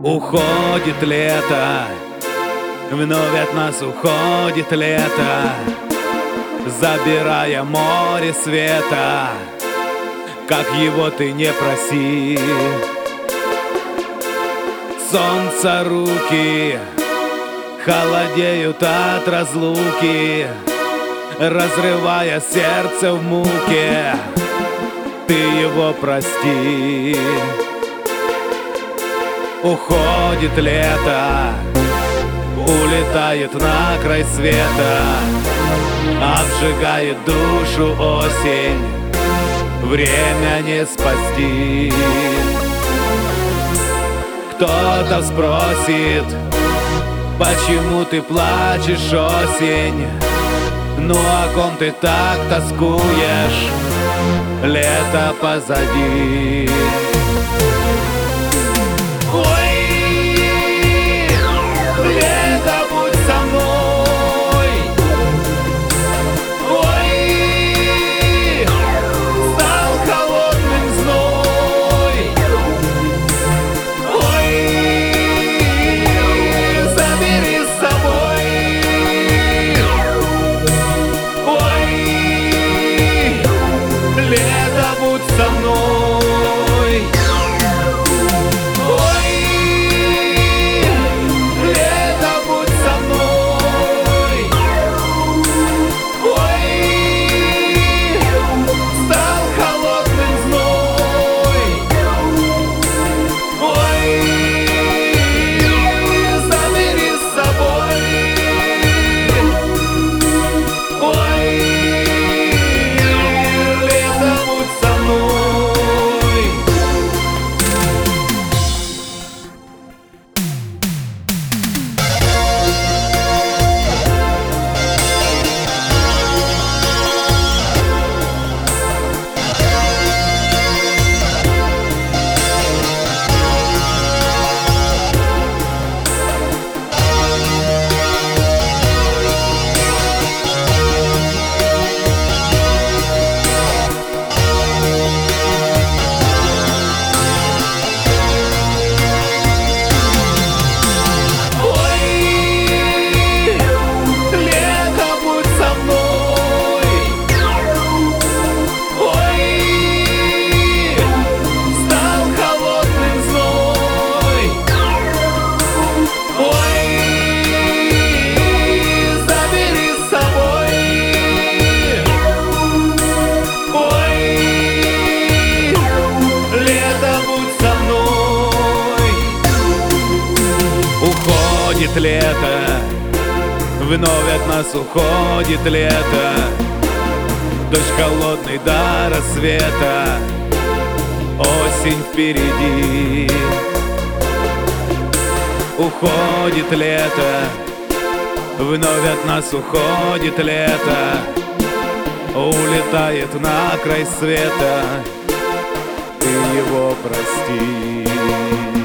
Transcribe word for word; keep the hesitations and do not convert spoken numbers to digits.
Уходит лето, вновь от нас уходит лето, забирая море света, как его ты не проси. Солнца руки холодеют от разлуки, разрывая сердце в муке, ты его прости. Уходит лето, улетает на край света, обжигает душу осень, время не спасти. Кто-то спросит, почему ты плачешь, осень? Ну о ком ты так тоскуешь? Лето позади. Ой, лето, будь со мной. Ой, стал холодным зной. Ой, забери с собой. Ой, лето, будь со мной. Уходит лето, вновь от нас уходит лето, дождь холодный до рассвета, осень впереди. Уходит лето, вновь от нас уходит лето, улетает на край света, ты его прости.